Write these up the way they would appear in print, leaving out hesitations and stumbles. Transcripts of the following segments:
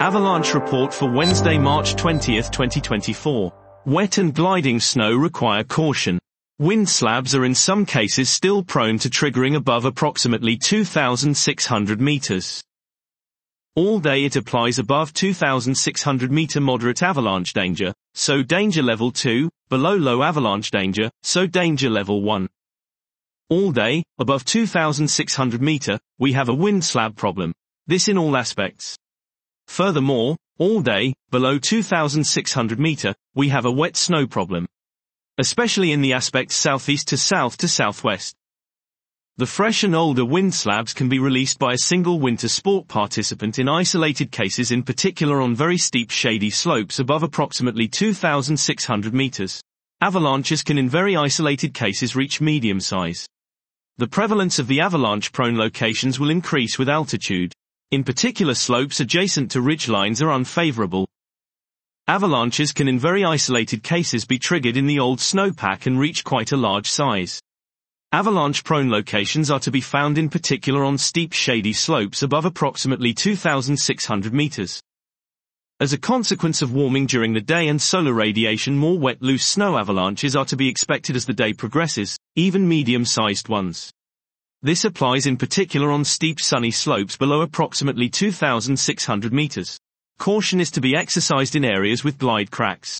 Avalanche report for Wednesday, March 20, 2024. Wet and gliding snow require caution. Wind slabs are in some cases still prone to triggering above approximately 2,600 meters. All day it applies above 2,600 meter moderate avalanche danger, so danger level 2, below low avalanche danger, so danger level 1. All day, above 2,600 meter, we have a wind slab problem. This in all aspects. Furthermore, all day, below 2,600 meter, we have a wet snow problem. Especially in the aspects southeast to southwest. The fresh and older wind slabs can be released by a single winter sport participant in isolated cases, in particular on very steep shady slopes above approximately 2,600 meters. Avalanches can in very isolated cases reach medium size. The prevalence of the avalanche-prone locations will increase with altitude. In particular, slopes adjacent to ridgelines are unfavorable. Avalanches can in very isolated cases be triggered in the old snowpack and reach quite a large size. Avalanche-prone locations are to be found in particular on steep shady slopes above approximately 2,600 meters. As a consequence of warming during the day and solar radiation, more wet loose snow avalanches are to be expected as the day progresses, even medium-sized ones. This applies in particular on steep sunny slopes below approximately 2,600 meters. Caution is to be exercised in areas with glide cracks.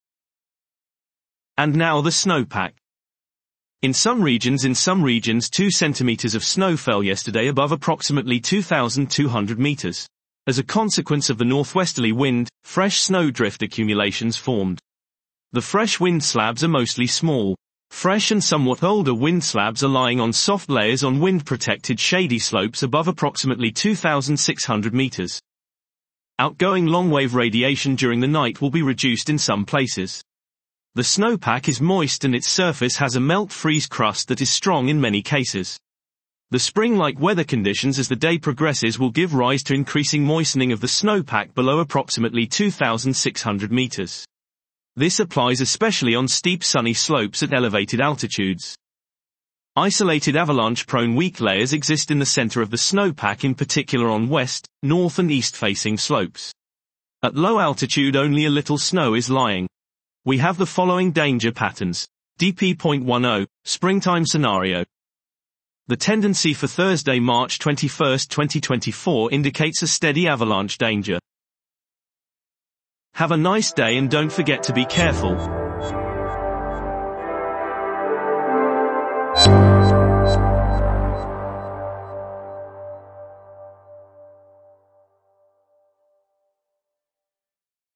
And now the snowpack. In some regions 2 centimeters of snow fell yesterday above approximately 2,200 meters. As a consequence of the northwesterly wind, fresh snowdrift accumulations formed. The fresh wind slabs are mostly small. Fresh and somewhat older wind slabs are lying on soft layers on wind-protected shady slopes above approximately 2,600 meters. Outgoing long-wave radiation during the night will be reduced in some places. The snowpack is moist and its surface has a melt-freeze crust that is strong in many cases. The spring-like weather conditions as the day progresses will give rise to increasing moistening of the snowpack below approximately 2,600 meters. This applies especially on steep sunny slopes at elevated altitudes. Isolated avalanche-prone weak layers exist in the center of the snowpack, in particular on west, north and east-facing slopes. At low altitude only a little snow is lying. We have the following danger patterns. DP.10, springtime scenario. The tendency for Thursday, March 21, 2024 indicates a steady avalanche danger. Have a nice day and don't forget to be careful.